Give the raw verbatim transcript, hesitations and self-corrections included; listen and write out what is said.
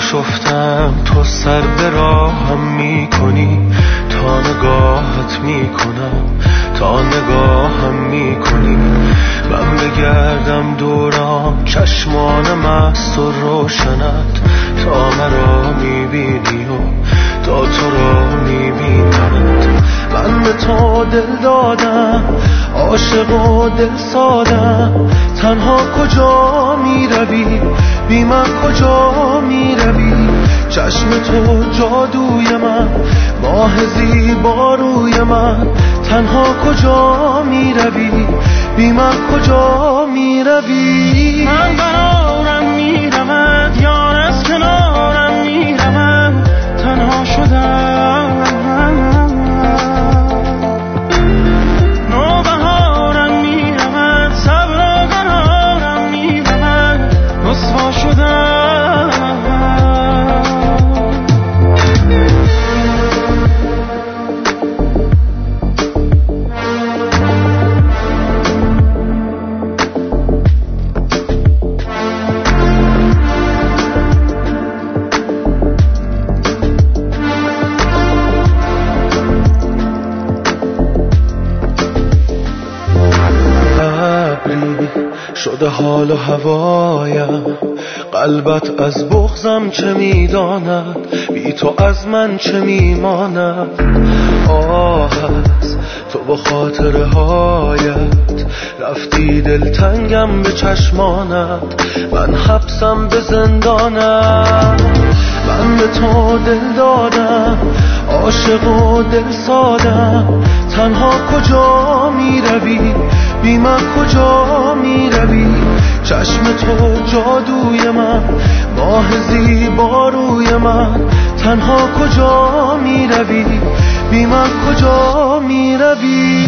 آشفتم تو سر به راهم میکنی، تا نگاهت میکنم تا نگاهم میکنی. من بگردم دورم چشمان مست و روشنت، تا مرا میبینی و تا تو را میبینمت. من به تو دل دادم عاشق و دل سادم، تنها کجا میروی بی من کجا میروی؟ چشم تو جادوی من، ماه زیبا روی من، تنها کجا میروی بی من کجا میروی؟ من برارم میرود یار از کنارم میرود، تنها شدم نوبهارم میرود، صبر و قرارم میرود، رسوا شدم. شده حال و هوایم، قلبت از بغضم چه میداند، بی تو از من چه میماند. آه از تو با خاطره هایت، رفتی دلتنگم به چشمانت، من حبسم به زندانت. من به تو دل دادم عاشق و دل سادم، تنها کجا میروی بی من کجا میروی؟ چشم تو جادوی من، ماه زیبا روی من، تنها کجا میروی بی من کجا میروی؟